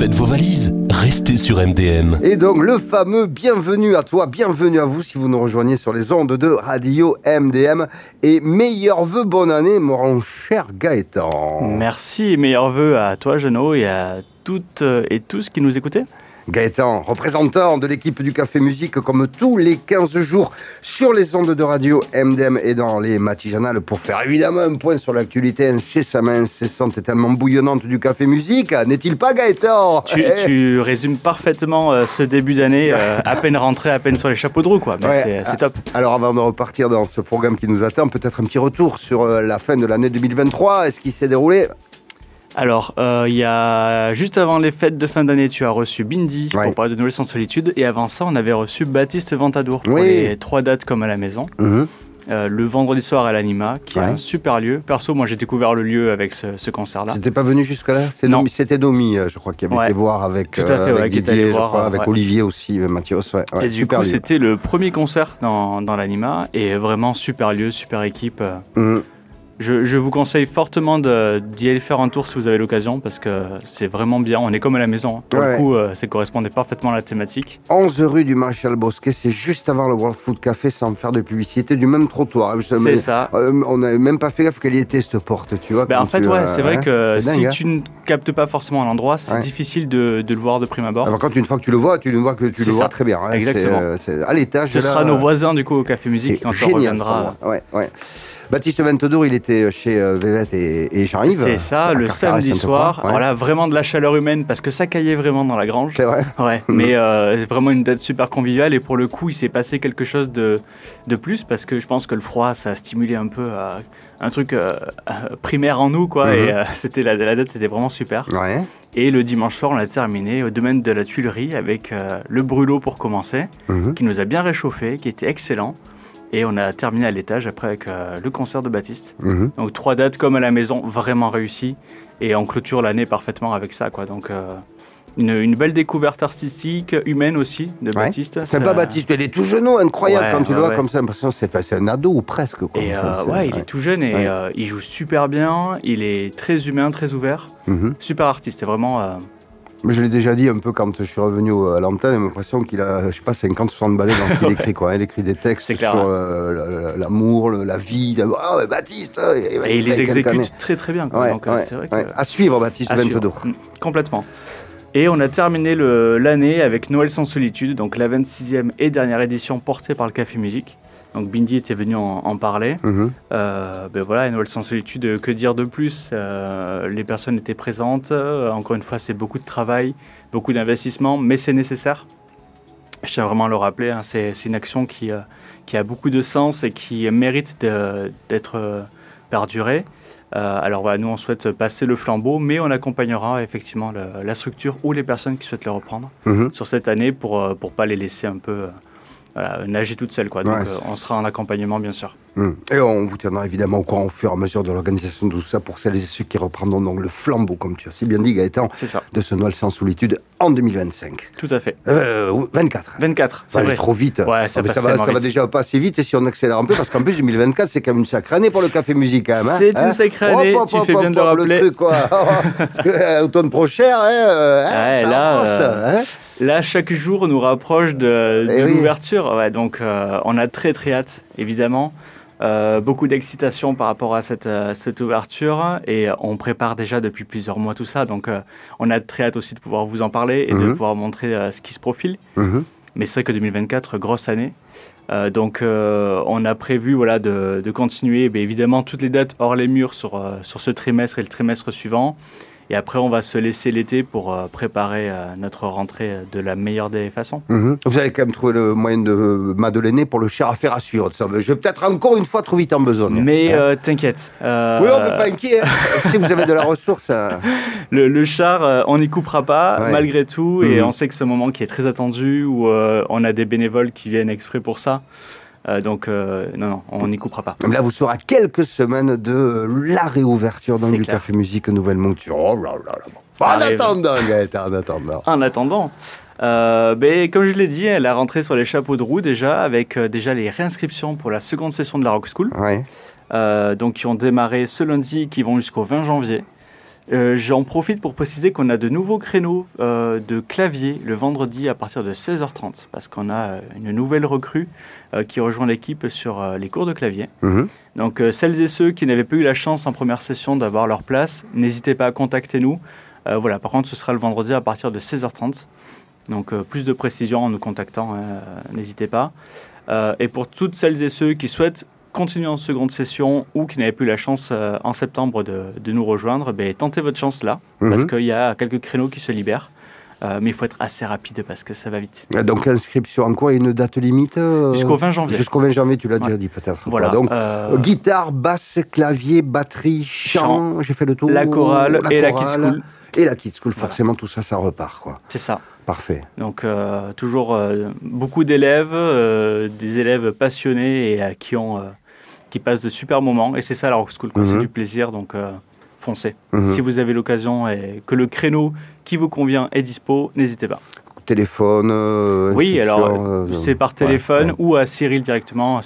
Faites vos valises, restez sur MDM. Et donc le fameux bienvenue à toi, bienvenue à vous si vous nous rejoignez sur les ondes de Radio MDM. Et meilleurs vœux, bonne année mon cher Gaëtan. Merci et meilleurs vœux à toi Jeannot et à toutes et tous qui nous écoutaient. Gaëtan, représentant de l'équipe du Café Musique comme tous les 15 jours sur les ondes de Radio MDM et dans les matijanales pour faire évidemment un point sur l'actualité incessante et tellement bouillonnante du Café Musique. N'est-il pas Gaëtan? Tu résumes parfaitement ce début d'année, à peine rentré, à peine sur les chapeaux de roue quoi. Mais ouais, c'est top. Alors avant de repartir dans ce programme qui nous attend, peut-être un petit retour sur la fin de l'année 2023 et ce qui s'est déroulé. Alors, il y a juste avant les fêtes de fin d'année, tu as reçu Bindi pour parler de Noël sans solitude. Et avant ça, on avait reçu Baptiste Ventadour pour les 3 dates comme à la maison. Le vendredi soir à l'Anima, qui est un super lieu. Perso, moi j'ai découvert le lieu avec ce concert-là. T'étais pas venu jusque-là? Non. C'était Domi, je crois, qui avait été voir avec, avec Didier, je crois, avec Olivier aussi, Mathias. Et du coup, c'était le premier concert dans l'Anima. Et vraiment super lieu, super équipe. Je vous conseille fortement d'y aller faire un tour si vous avez l'occasion parce que c'est vraiment bien. On est comme à la maison. Pour le coup, ça correspondait parfaitement à la thématique. 11 rue du Maréchal Bosquet, c'est juste avant le World Food Café sans faire de publicité du même trottoir. C'est ça. On n'avait même pas fait gaffe qu'elle y était cette porte, tu vois. En fait, c'est vrai que si tu ne captes pas forcément l'endroit, c'est difficile de le voir de prime abord. Alors, quand une fois que tu le vois, tu le vois très bien. Hein. Exactement. C'est à l'étage. Ce sera nos voisins du coup au Café Musique quand on reviendra. Baptiste Ventadour, il était chez Vévette et Jean-Yves. C'est ça, le samedi soir. Voilà, vraiment de la chaleur humaine parce que ça caillait vraiment dans la grange. C'est vrai. Ouais, mais vraiment une date super conviviale et pour le coup, il s'est passé quelque chose de plus parce que je pense que le froid, ça a stimulé un peu un truc primaire en nous, quoi. Et c'était la date était vraiment super. Ouais. Et le dimanche soir, on a terminé au domaine de la Tuilerie avec le brûlot pour commencer, qui nous a bien réchauffé, qui était excellent. Et on a terminé à l'étage après avec le concert de Baptiste. Donc 3 dates comme à la maison, vraiment réussies. Et on clôture l'année parfaitement avec ça, quoi. Donc une belle découverte artistique, humaine aussi, de Baptiste. C'est pas Baptiste, il est tout jeune, incroyable quand tu le vois comme ça. L'impression c'est un ado ou presque. Quoi. Et il est tout jeune et il joue super bien. Il est très humain, très ouvert. Super artiste, vraiment... Mais je l'ai déjà dit un peu quand je suis revenu à l'antenne, j'ai l'impression qu'il a, je sais pas, 50-60 balais dans ce qu'il écrit, quoi. Il écrit des textes sur l'amour, la vie. Baptiste et il les exécute très très bien. Quoi. Donc, c'est vrai que... À suivre, Baptiste Ventadour. Complètement. Et on a terminé l'année avec Noël sans solitude, donc la 26e et dernière édition portée par le Café Musique. Donc Bindi était venu en parler. Voilà, Noël sans solitude, que dire de plus? Les personnes étaient présentes. Encore une fois, c'est beaucoup de travail, beaucoup d'investissement, mais c'est nécessaire. Je tiens vraiment à le rappeler. Hein, c'est une action qui a beaucoup de sens et qui mérite d'être perdurée. Alors voilà, nous on souhaite passer le flambeau, mais on accompagnera effectivement la structure ou les personnes qui souhaitent le reprendre sur cette année pour pas les laisser un peu... nager toute seule, quoi. Donc, on sera en accompagnement, bien sûr. Et on vous tiendra évidemment au courant au fur et à mesure de l'organisation de tout ça pour celles et ceux qui reprendront donc le flambeau, comme tu as si bien dit, Gaëtan, de ce Noël sans solitude en 2025. Tout à fait. 24. 24, c'est vrai. Trop vite. Ouais, ça va déjà pas assez vite et si on accélère un peu, parce qu'en plus 2024, c'est quand même une sacrée année pour le Café Musique, quand même. C'est une sacrée année, tu fais bien de le rappeler. Le truc, quoi. Parce que automne prochain, Là, chaque jour nous rapproche de l'ouverture. Ouais, donc, on a très très hâte, évidemment. Beaucoup d'excitation par rapport à cette ouverture et on prépare déjà depuis plusieurs mois tout ça. Donc, on a très hâte aussi de pouvoir vous en parler et de pouvoir montrer ce qui se profile. Mais c'est vrai que 2024, grosse année. Donc, on a prévu de continuer évidemment toutes les dates hors les murs sur ce trimestre et le trimestre suivant. Et après, on va se laisser l'été pour préparer notre rentrée de la meilleure des façons. Vous avez quand même trouvé le moyen de madeleiner pour le char à faire à suivre. Je vais peut-être encore une fois trop vite en besogne. Mais t'inquiète. Oui, on ne peut pas inquiéter. Si vous avez de la ressource... Le char, on n'y coupera pas, malgré tout. Et on sait que c'est un moment qui est très attendu, où on a des bénévoles qui viennent exprès pour ça. Donc, non, on n'y coupera pas. Là, vous serez à quelques semaines de la réouverture du Café Musique Nouvelle Monture. Oh là là là. En attendant, Gaëtan, en attendant. Comme je l'ai dit, elle a rentré sur les chapeaux de roue déjà, avec déjà les réinscriptions pour la seconde session de la Rock School. Donc, qui ont démarré ce lundi, qui vont jusqu'au 20 janvier. J'en profite pour préciser qu'on a de nouveaux créneaux de clavier le vendredi à partir de 16h30 parce qu'on a une nouvelle recrue qui rejoint l'équipe sur les cours de clavier. Donc celles et ceux qui n'avaient pas eu la chance en première session d'avoir leur place, n'hésitez pas à contacter nous. Voilà, par contre ce sera le vendredi à partir de 16h30. Donc plus de précision en nous contactant, n'hésitez pas. Et pour toutes celles et ceux qui souhaitent continuer en seconde session ou qui n'avaient plus la chance en septembre de nous rejoindre, tentez votre chance là, parce qu'il y a quelques créneaux qui se libèrent. Mais il faut être assez rapide parce que ça va vite. Donc l'inscription en quoi? Une date limite Jusqu'au 20 janvier. Jusqu'au 20 janvier, tu l'as déjà dit peut-être. Voilà. Donc guitare, basse, clavier, batterie, chant, j'ai fait le tour. La chorale et la Kids School. Et la Kids School, forcément tout ça, ça repart, quoi. C'est ça. Parfait. Donc toujours beaucoup d'élèves, des élèves passionnés et qui passent de super moments. Et c'est ça la Rock School, c'est du plaisir, donc foncez. Si vous avez l'occasion et que le créneau qui vous convient est dispo, n'hésitez pas. Téléphone oui, alors c'est par téléphone ou à Cyril directement,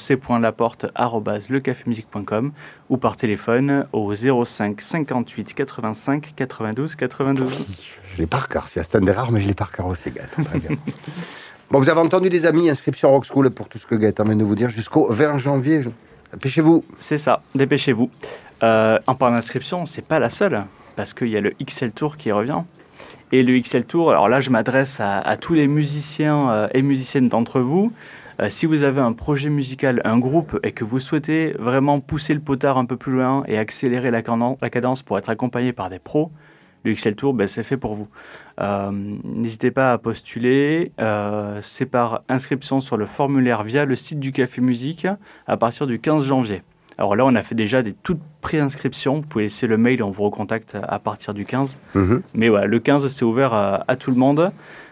c.laporte@lecafemusique.com ou par téléphone au 05 58 85 92 92. Je l'ai par cœur, c'est un des rares, mais je l'ai par cœur aussi, Gaëtan. Très bien. Bon, vous avez entendu les amis, inscription Rock School pour tout ce que Gaëtan vient de vous dire jusqu'au 20 janvier. Dépêchez-vous. C'est ça, dépêchez-vous. En parlant d'inscription, c'est pas la seule, parce qu'il y a le XL Tour qui revient. Et le XL Tour, alors là je m'adresse à tous les musiciens et musiciennes d'entre vous. Si vous avez un projet musical, un groupe, et que vous souhaitez vraiment pousser le potard un peu plus loin et accélérer la cadence pour être accompagné par des pros, le XL Tour, c'est fait pour vous. N'hésitez pas à postuler. C'est par inscription sur le formulaire via le site du Café Musique à partir du 15 janvier. Alors là, on a fait déjà des toutes pré-inscriptions. Vous pouvez laisser le mail et on vous recontacte à partir du 15. Mais voilà, le 15, c'est ouvert à tout le monde.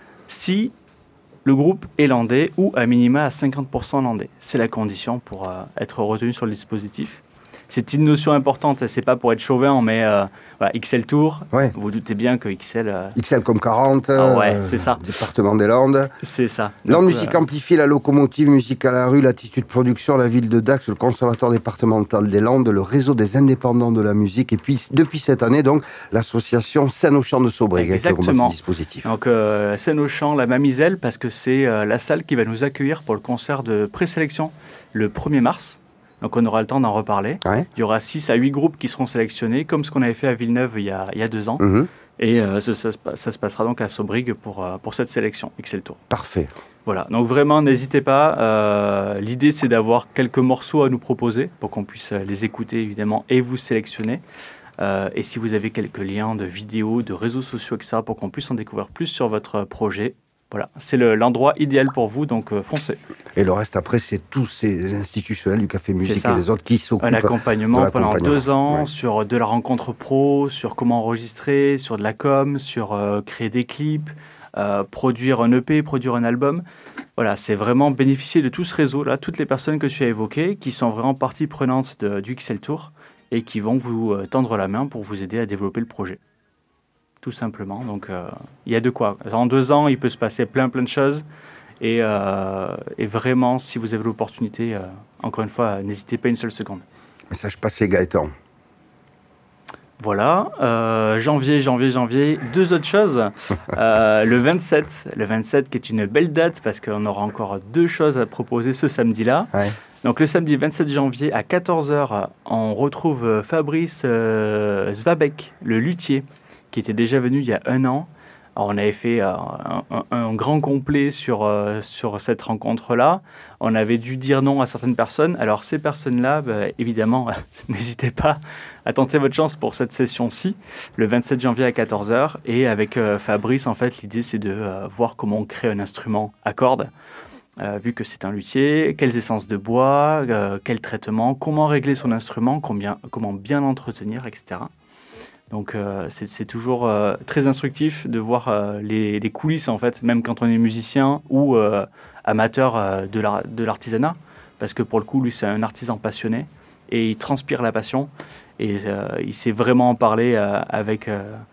Si le groupe est landais ou à minima à 50% landais. C'est la condition pour être retenu sur le dispositif. C'est une notion importante, c'est pas pour être chauvin, mais voilà, XL Tour, vous doutez bien que XL... XL comme 40, c'est ça. Département des Landes. C'est ça. Landes Musique Amplifiée, la locomotive Musique à la rue, l'Attitude Production, la ville de Dax, le Conservatoire départemental des Landes, le réseau des indépendants de la musique, et puis depuis cette année, donc, l'association Scène au Champ de Sobrigue. Exactement. Dispositif. Donc, Scène au Champ, la Mamiselle, parce que c'est la salle qui va nous accueillir pour le concert de présélection le 1er mars. Donc on aura le temps d'en reparler. Il y aura 6 à 8 groupes qui seront sélectionnés, comme ce qu'on avait fait à Villeneuve il y a 2 ans. Et ça se passera donc à Sobrigue pour cette sélection XL Tour. Parfait. Voilà, donc vraiment n'hésitez pas. L'idée c'est d'avoir quelques morceaux à nous proposer pour qu'on puisse les écouter évidemment et vous sélectionner. Et si vous avez quelques liens de vidéos, de réseaux sociaux, etc. pour qu'on puisse en découvrir plus sur votre projet, voilà, c'est l'endroit idéal pour vous, donc foncez. Et le reste, après, c'est tous ces institutionnels du Café Musique et des autres qui s'occupent l'accompagnement pendant 2 ans, sur de la rencontre pro, sur comment enregistrer, sur de la com, sur créer des clips, produire un EP, produire un album. Voilà, c'est vraiment bénéficier de tout ce réseau-là, toutes les personnes que tu as évoquées, qui sont vraiment partie prenante du XL Tour et qui vont vous tendre la main pour vous aider à développer le projet. Tout simplement. Donc, il y a de quoi. En 2 ans, il peut se passer plein de choses. Et vraiment, si vous avez l'opportunité, encore une fois, n'hésitez pas une seule seconde. Message passé, Gaëtan. Voilà. Janvier. 2 autres choses. Le 27 qui est une belle date parce qu'on aura encore 2 choses à proposer ce samedi-là. Donc le samedi 27 janvier à 14h, on retrouve Fabrice Zvabek, le luthier, qui était déjà venu il y a 1 an. Alors, on avait fait un grand complet sur cette rencontre-là. On avait dû dire non à certaines personnes. Alors, ces personnes-là, évidemment, n'hésitez pas à tenter votre chance pour cette session-ci, le 27 janvier à 14h. Et avec Fabrice, en fait, l'idée, c'est de voir comment on crée un instrument à cordes. Vu que c'est un luthier, quelles essences de bois, quel traitement, comment régler son instrument, comment bien l'entretenir, etc. Donc c'est toujours très instructif de voir les coulisses, en fait, même quand on est musicien ou amateur de l'artisanat, parce que pour le coup, lui, c'est un artisan passionné et il transpire la passion et il sait vraiment en parler avec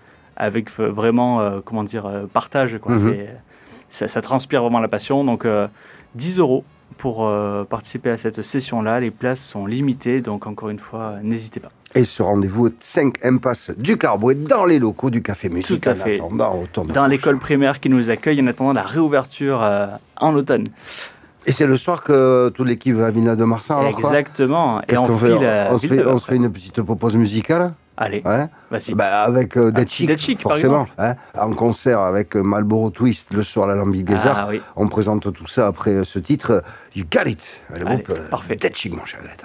vraiment, partage, quoi. Ça transpire vraiment la passion. Donc 10 € pour participer à cette session-là. Les places sont limitées, donc encore une fois, n'hésitez pas. Et ce rendez-vous 5 impasse du Carbouet dans les locaux du Café Musique. Tout à fait. Dans l'école primaire qui nous accueille en attendant la réouverture en automne. Et c'est le soir que toute l'équipe va à Villa de Marsan, alors quoi ? Exactement. Et on se fait une petite pause musicale. Allez, ouais. vas-y. Avec Dead Chic, forcément. En concert avec Marlboro Twist le soir à l'Alambic des Arts. Oui. On présente tout ça après ce titre. You Got It. Le groupe parfait. Dead Chic, mon cher Gaëtan.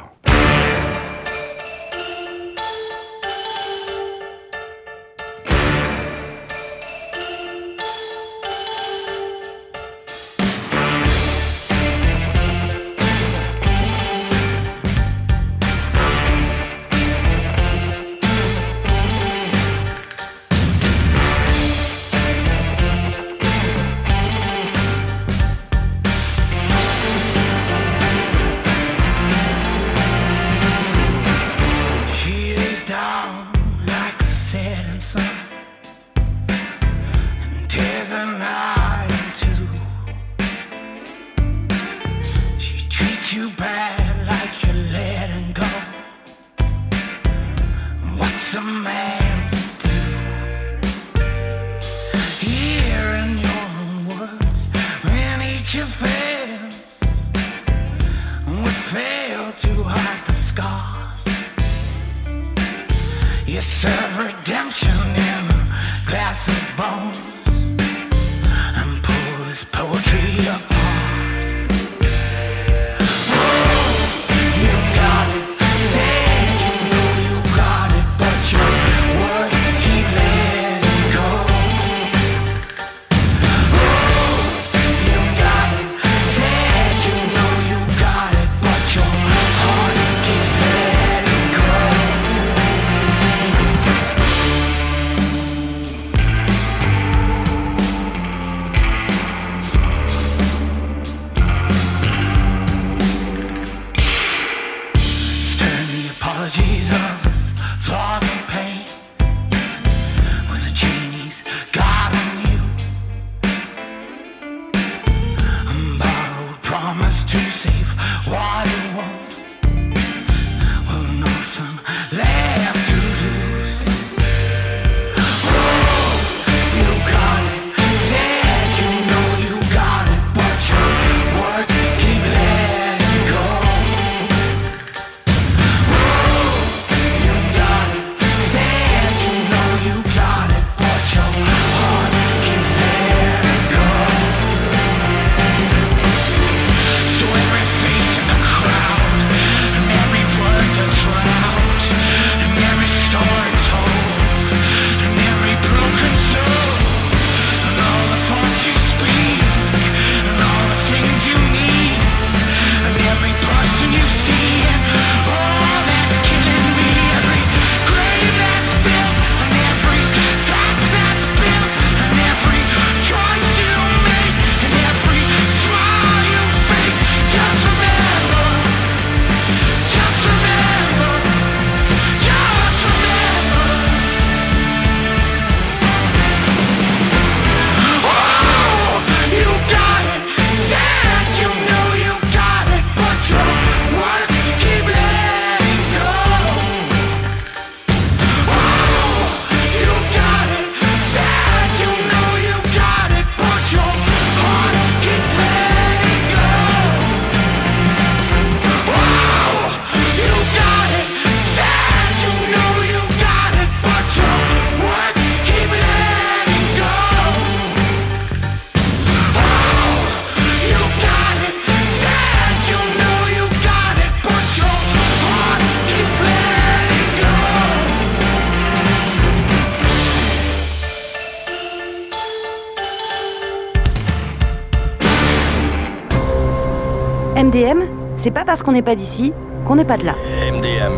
MDM, c'est pas parce qu'on n'est pas d'ici qu'on n'est pas de là. MDM.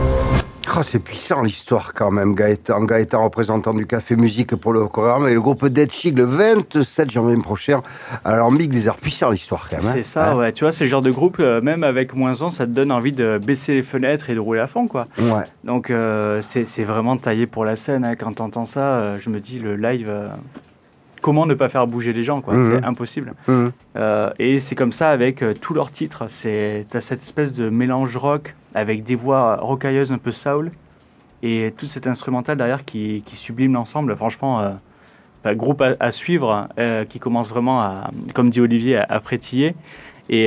Oh, c'est puissant l'histoire quand même, Gaëtan représentant du Café Musique pour le programme, et le groupe Dead Chic le 27 janvier prochain à l'Alambic des Arts. Puissant l'histoire quand même. C'est ça, ouais. Tu vois, c'est le genre de groupe, même avec moins ans, ça te donne envie de baisser les fenêtres et de rouler à fond, quoi. Ouais. Donc c'est vraiment taillé pour la scène, hein. Quand t'entends ça, je me dis, le live... Comment ne pas faire bouger les gens, quoi. C'est impossible. Et c'est comme ça avec tous leurs titres. T'as cette espèce de mélange rock avec des voix rocailleuses un peu soul. et tout cet instrumental derrière qui sublime l'ensemble. Franchement, groupe à suivre, qui commence vraiment à, comme dit Olivier, à frétiller. Et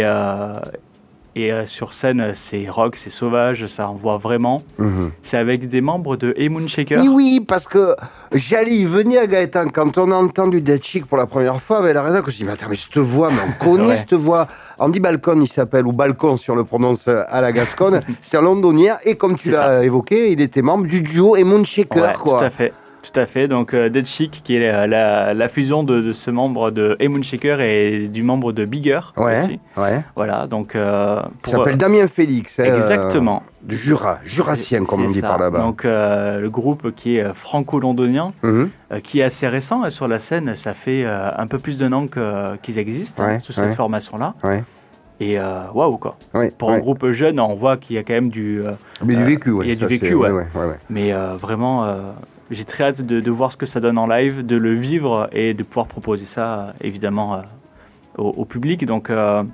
sur scène, c'est rock, c'est sauvage, ça envoie vraiment. C'est avec des membres de Hey Moonshaker. Et oui, parce que j'allais y venir, Gaëtan, quand on a entendu Dead Chic pour la première fois, avec la raison que je dis, mais attends, mais cette voix, mais on connaît cette voix. Andy Balcon, il s'appelle, ou Balcon si on le prononce à la gasconne. C'est un londonien, et comme tu l'as évoqué, il était membre du duo Hey Moonshaker, quoi. Tout à fait. Donc Dead Chic, qui est la fusion de ce membre de Hey Moonshaker et du membre de Bigger aussi. Ouais. Voilà, donc... il s'appelle Damien Félix. Exactement. Du Jurassien, comme on dit par là-bas. Donc le groupe qui est franco-londonien, qui est assez récent sur la scène. Ça fait un peu plus d'un an qu'ils existent sous cette formation-là. Ouais. Et waouh, quoi. Pour un groupe jeune, on voit qu'il y a quand même du... mais du vécu, il y a du vécu, ouais. Mais vraiment... j'ai très hâte de voir ce que ça donne en live, de le vivre et de pouvoir proposer ça, évidemment, au public. Donc,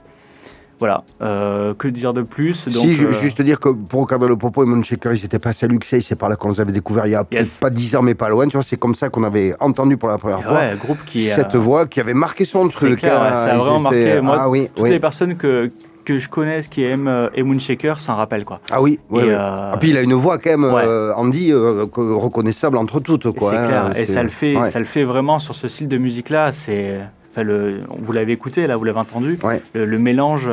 voilà. Que dire de plus? Donc, juste dire que pour recadrer le propos, Hey Moonshaker, ils étaient passés à Luxeuil, c'est par là qu'on les avait découverts il y a pas 10 ans, mais pas loin. Tu vois, c'est comme ça qu'on avait entendu pour la première fois groupe cette voix qui avait marqué son truc. C'est clair, ça a vraiment marqué. Moi, toutes les personnes que je connais, qui aiment Hey Moonshaker, s'en rappellent, quoi. Ah oui, et puis il a une voix quand même, Andy, reconnaissable entre toutes, quoi. C'est clair, et ça le fait vraiment sur ce style de musique-là. Vous l'avez écouté, là, vous l'avez entendu. Le mélange,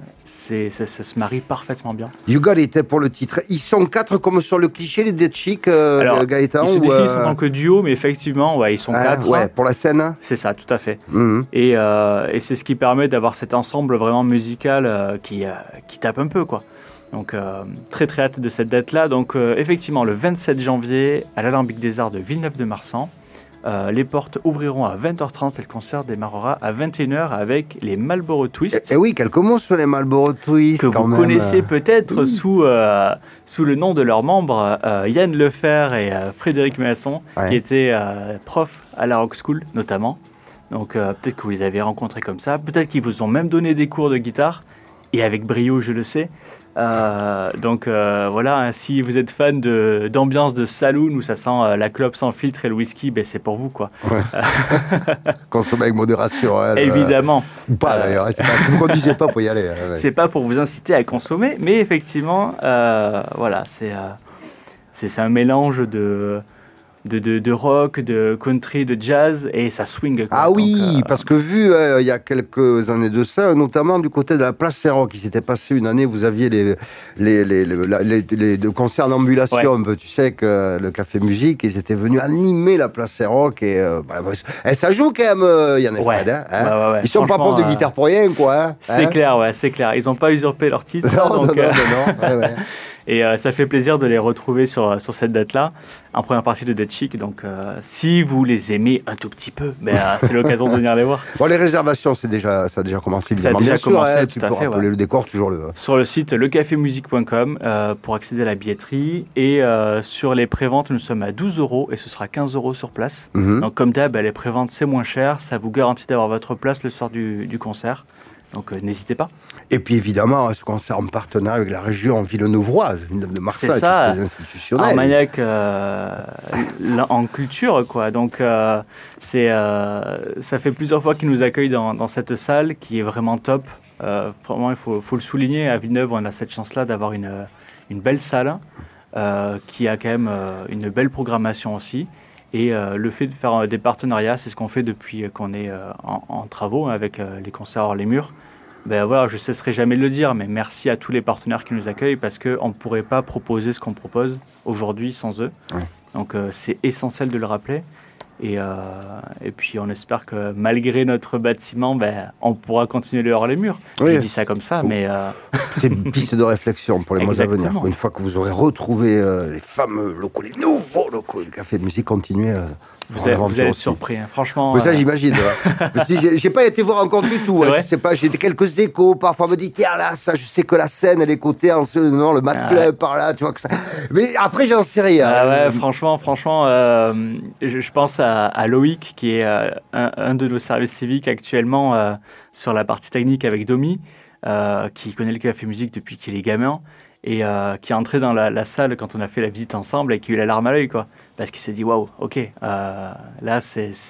ça se marie parfaitement bien. You Got It pour le titre. Ils sont 4 comme sur le cliché, les Dead Chic, Gaëtan. Ils se définissent en tant que duo, mais effectivement, ils sont 4. Ouais, pour la scène. C'est ça, tout à fait. Et c'est ce qui permet d'avoir cet ensemble vraiment musical qui tape un peu, quoi. Donc, très très hâte de cette date-là. Donc, effectivement, le 27 janvier, à l'Alambic des Arts de Villeneuve-de-Marsan. Les portes ouvriront à 20h30 et le concert démarrera à 21h avec les Marlboro Twist. Et oui, quelques mots sur les Marlboro Twist. Que vous connaissez peut-être sous le nom de leurs membres, Yann Lefer et Frédéric Masson, qui étaient profs à la Rock School notamment. Donc peut-être que vous les avez rencontrés comme ça. Peut-être qu'ils vous ont même donné des cours de guitare. Et avec brio, je le sais. Donc voilà, si vous êtes fan d'ambiance de saloon où ça sent la clope sans filtre et le whisky, c'est pour vous, quoi. Consommer avec modération. Évidemment. Ou pas d'ailleurs, si vous ne conduisez pas pour y aller. C'est pas pour vous inciter à consommer, mais effectivement, voilà, c'est un mélange de rock, de country, de jazz, et ça swing, quoi. Ah oui, parce que vu il y a quelques années de ça, notamment du côté de la place Saint-Roch, il s'était passé une année, vous aviez les concerts en ambulation, un peu, tu sais, que le Café Musique, ils étaient venus animer la place Saint-Roch, et ça joue quand même, il y en a Fred, hein. Ils sont pas profs de guitare pour rien, quoi. C'est clair, c'est clair. Ils n'ont pas usurpé leur titre. Non. Et ça fait plaisir de les retrouver sur cette date-là, en première partie de Dead Chic. Donc, si vous les aimez un tout petit peu, c'est l'occasion de venir les voir. Bon, les réservations, ça a déjà commencé. Ça a déjà commencé, tu peux rappeler le décor, toujours le... Sur le site lecafemusique.com pour accéder à la billetterie. Et sur les préventes, nous sommes à 12 € et ce sera 15 € sur place. Donc, comme d'hab, les préventes, c'est moins cher. Ça vous garantit d'avoir votre place le soir du concert. Donc n'hésitez pas. Et puis évidemment, ce concert en partenariat avec la région villeneuvoise de Marseille, c'est ça, très institutionnel. Armagnac en culture, quoi. Donc ça fait plusieurs fois qu'ils nous accueillent dans cette salle qui est vraiment top. Vraiment, il faut le souligner. À Villeneuve, on a cette chance-là d'avoir une belle salle qui a quand même une belle programmation aussi. Et le fait de faire des partenariats, c'est ce qu'on fait depuis qu'on est en travaux avec les concerts hors les murs. Voilà, je ne cesserai jamais de le dire, mais merci à tous les partenaires qui nous accueillent parce qu'on ne pourrait pas proposer ce qu'on propose aujourd'hui sans eux. Donc c'est essentiel de le rappeler. Et puis on espère que malgré notre bâtiment, on pourra continuer le hors les murs. Je dis ça comme ça, mais... C'est une piste de réflexion pour les mois à venir. Une fois que vous aurez retrouvé les fameux locaux, les nouveaux locaux du Café de Musique, continuez... Vous allez être surpris, hein. Franchement. Ça, j'imagine. J'ai pas été voir encore du tout. Je sais pas, j'ai quelques échos. Parfois, on me dit, tiens, là, ça, je sais que la scène, elle est cotée en ce moment, le Mat Club par là, tu vois que ça. Mais après, j'en sais rien. Franchement, je pense à Loïc, qui est un de nos services civiques actuellement sur la partie technique avec Domi, qui connaît le Café Musique depuis qu'il est gamin. et qui est entré dans la salle quand on a fait la visite ensemble et qui a eu la larme à l'œil, quoi. Parce qu'il s'est dit, waouh, ok, là,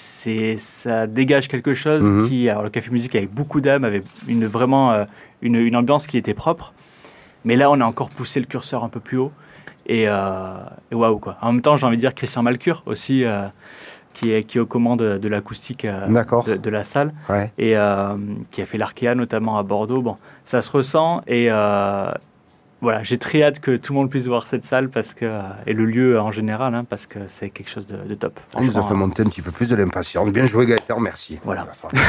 ça dégage quelque chose qui... Alors, le Café Musique, avec beaucoup d'âme, avait vraiment une ambiance qui était propre. Mais là, on a encore poussé le curseur un peu plus haut. Et waouh, quoi. En même temps, j'ai envie de dire Christian Malcure aussi, qui est aux commandes de l'acoustique de la salle, et qui a fait l'Arkea notamment à Bordeaux. Bon, ça se ressent, et voilà, j'ai très hâte que tout le monde puisse voir cette salle et le lieu en général, parce que c'est quelque chose de top. On nous a fait monter un petit peu plus de l'impatience. Bien joué, Gaëtan, merci. Voilà.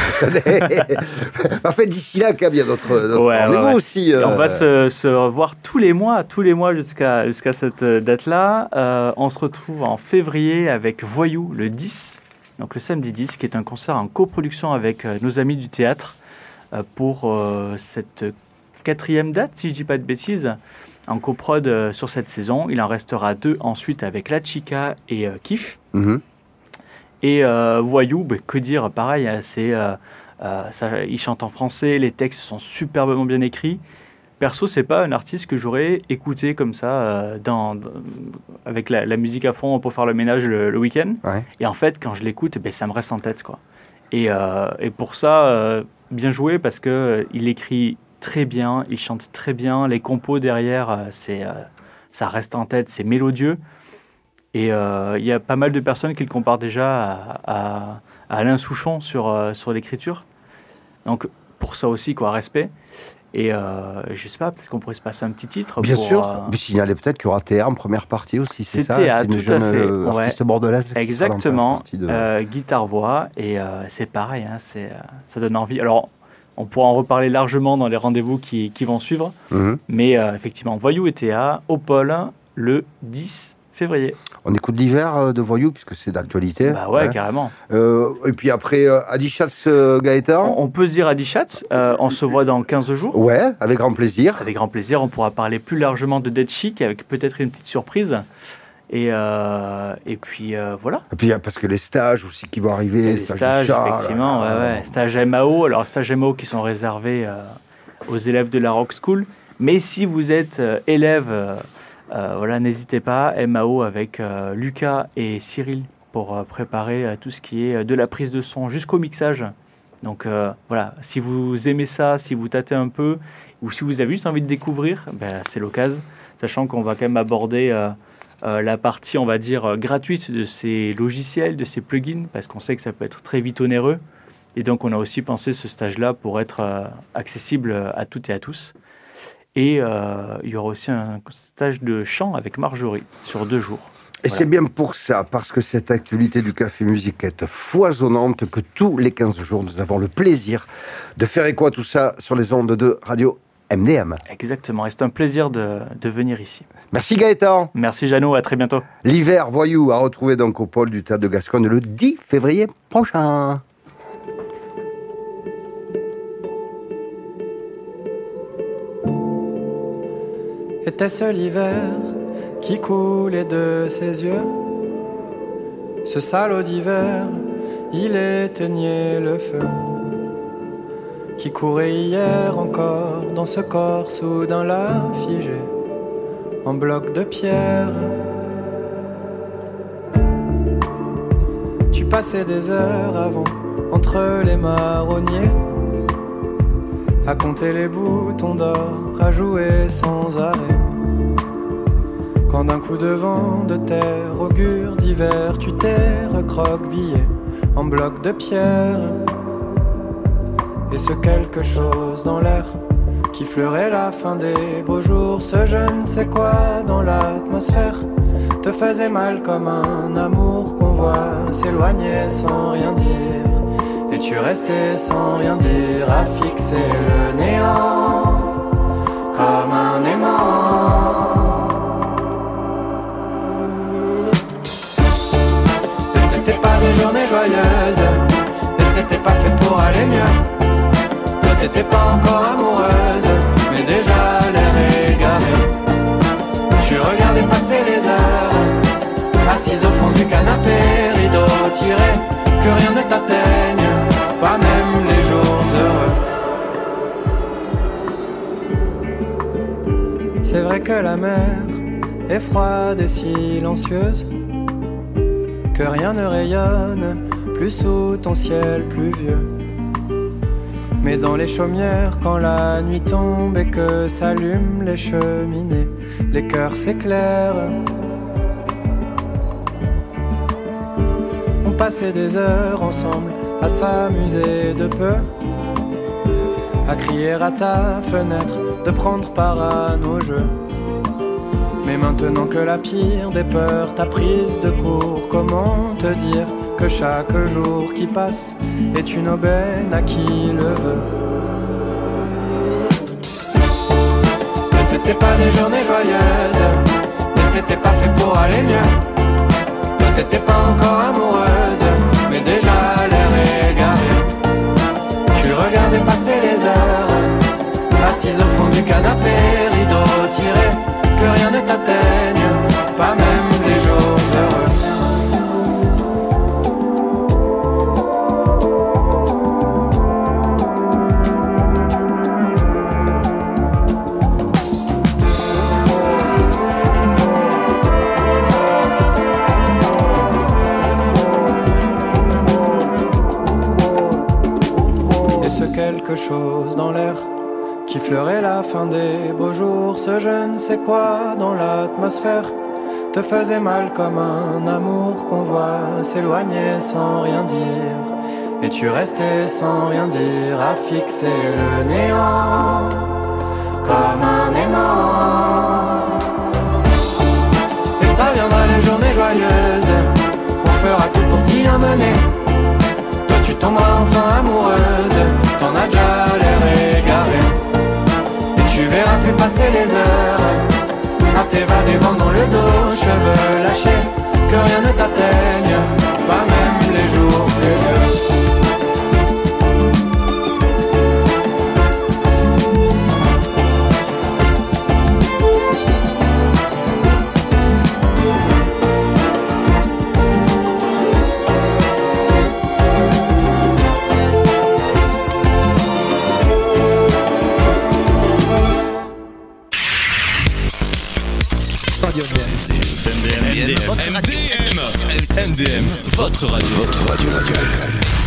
Parfait, d'ici là, il y a d'autres rendez-vous aussi. Et on va se revoir tous les mois jusqu'à cette date-là. On se retrouve en février avec Voyou, le 10, donc le samedi 10, qui est un concert en coproduction avec nos amis du théâtre pour cette 4e date, si je ne dis pas de bêtises, en coprod sur cette saison. Il en restera 2 ensuite avec La Chica et Kif. Et Voyou, que dire, pareil, il chante en français, les textes sont superbement bien écrits. Perso, c'est pas un artiste que j'aurais écouté comme ça, avec la musique à fond pour faire le ménage le week-end. Ouais. Et en fait, quand je l'écoute, ça me reste en tête, quoi. Et pour ça, bien joué, parce qu'il écrit très bien, il chante très bien, les compos derrière, ça reste en tête, c'est mélodieux. Et il y a pas mal de personnes qui le comparent déjà à Alain Souchon sur l'écriture. Donc pour ça aussi, quoi, respect. Et je sais pas, peut-être qu'on pourrait se passer un petit titre. Bien sûr, mais signaler peut-être qu'il y aura Théa en première partie aussi, c'est ça? C'est une jeune artiste bordelaise. Exactement, guitare-voix, et c'est pareil, ça donne envie. Alors, on pourra en reparler largement dans les rendez-vous qui vont suivre. Mais effectivement, Voyou et Théa au Pôle le 10 février. On écoute l'hiver de Voyou, puisque c'est d'actualité. Bah ouais, carrément. Et puis après, Adichatz, Gaëtan. On peut se dire Adichatz, on se voit dans 15 jours. Ouais, avec grand plaisir. Avec grand plaisir, on pourra parler plus largement de Dead Chic, avec peut-être une petite surprise. Et puis voilà. Et puis parce que les stages aussi qui vont arriver. Les stages, effectivement, stages MAO. Alors stages MAO qui sont réservés aux élèves de la Rock School. Mais si vous êtes élève, n'hésitez pas, MAO avec Lucas et Cyril pour préparer tout ce qui est de la prise de son jusqu'au mixage. Donc voilà, si vous aimez ça, si vous tâtez un peu, ou si vous avez juste envie de découvrir, c'est l'occasion. Sachant qu'on va quand même aborder la partie, on va dire, gratuite de ces logiciels, de ces plugins, parce qu'on sait que ça peut être très vite onéreux. Et donc, on a aussi pensé ce stage-là pour être accessible à toutes et à tous. Et il y aura aussi un stage de chant avec Marjorie sur 2 jours. Et voilà. C'est bien pour ça, parce que cette actualité du Café Musique est foisonnante, que tous les 15 jours, nous avons le plaisir de faire écho à tout ça sur les ondes de Radio MDM. Exactement, et c'est un plaisir de venir ici. Merci Gaëtan. Merci Jeannot, à très bientôt. L'hiver Voyou à retrouver donc au Pôle du Théâtre de Gascogne le 10 février prochain. Était-ce l'hiver qui coulait de ses yeux? Ce salaud d'hiver, il éteignait le feu qui courait hier encore dans ce corps soudain là figé en bloc de pierre. Tu passais des heures avant entre les marronniers à compter les boutons d'or, à jouer sans arrêt. Quand d'un coup de vent de terre augure d'hiver, tu t'es recroquevillé en bloc de pierre. Et ce quelque chose dans l'air qui fleurait la fin des beaux jours, ce je ne sais quoi dans l'atmosphère te faisait mal comme un amour qu'on voit s'éloigner sans rien dire. Et tu restais sans rien dire à fixer le néant comme un aimant. Et c'était pas des journées joyeuses, et c'était pas fait pour aller mieux. Toi t'étais pas encore amoureuse, mais déjà l'air égaré. Tu regardais passer les heures, assise au fond du canapé, rideau tiré, que rien ne t'atteigne, pas même les jours heureux. C'est vrai dirait que la mer est froide et silencieuse, que rien ne rayonne plus sous ton ciel pluvieux. Mais dans les chaumières, quand la nuit tombe et que s'allument les cheminées, les cœurs s'éclairent. On passait des heures ensemble à s'amuser de peu, à crier à ta fenêtre de prendre part à nos jeux. Mais maintenant que la pire des peurs t'a prise de court, comment te dire que chaque jour qui passe est une aubaine à qui le veut? Mais c'était pas des journées joyeuses, mais c'était pas fait pour aller mieux. Toi t'étais pas encore amoureuse, mais déjà l'air égaré. Tu regardais passer les heures, assise au fond du canapé, rideau tiré, que rien ne t'atteigne, pas même les jours heureux. Et ce quelque chose dans l'air qui fleurait la fin des beaux jours, ce je ne sais quoi dans l'atmosphère te faisait mal comme un amour qu'on voit s'éloigner sans rien dire. Et tu restais sans rien dire à fixer le néant comme un aimant. Et ça viendra les journées joyeuses, on fera tout pour t'y amener. Toi tu tomberas enfin amoureuse, t'en as déjà l'air égaré. Tu verras plus passer les heures à t'évader vent dans le dos, cheveux lâchés, que rien ne t'atteigne, pas même les jours pluvieux. MDM, votre radio locale.